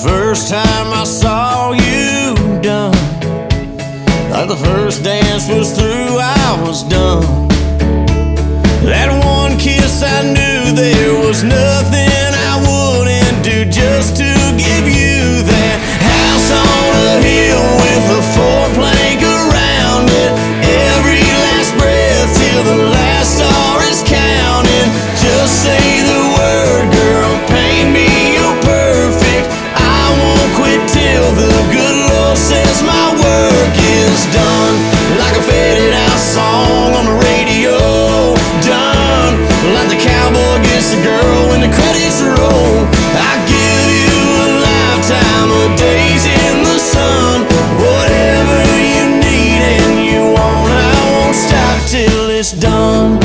first time I saw you done, like the first dance was through, I was done. That one kiss, I knew there was nothing I wouldn't do just to give you that house on a hill with a four-plank around it. Every last breath till the last star is counting. Just say the word, girl, paint me, you're perfect. I won't quit till the good Lord says my work is done. Like a faded out song on the radio, done. Like the cowboy gets the girl when the credits roll. I give you a lifetime of days in the sun. Whatever you need and you want, I won't stop till it's done.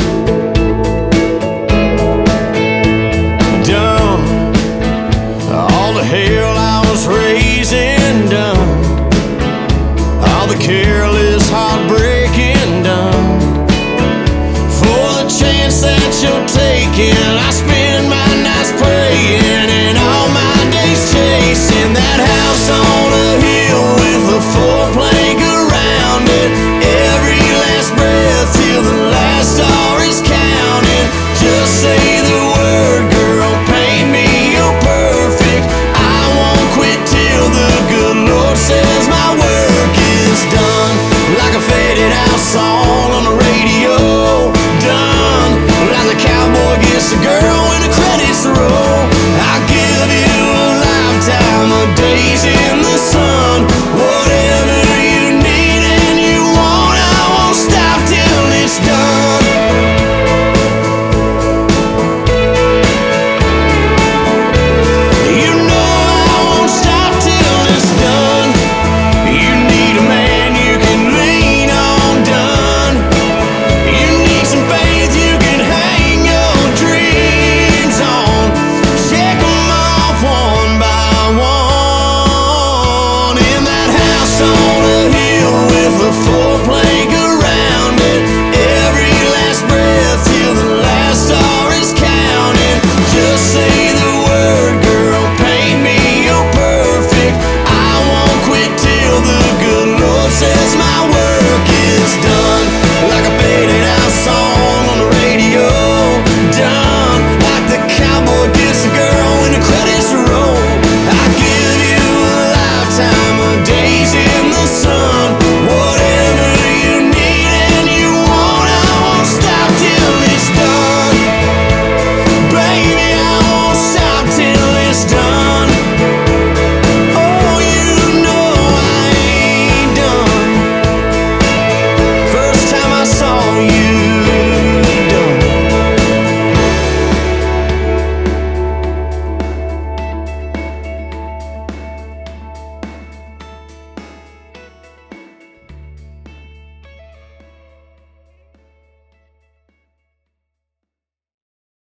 Done. All the hell I was raising, done. All the careless heartbreaking, done. For the chance that you're taking, I spend my nights praying and all my days chasing that house on a hill with a four-plank around it. Every last breath till the last star is counting. Just say the word, girl, paint me, you're perfect. I won't quit till the good Lord says my work is done. Like a faded out song on the radio, done. Like the cowboy gets the girl when the credits roll. I give you a lifetime of days.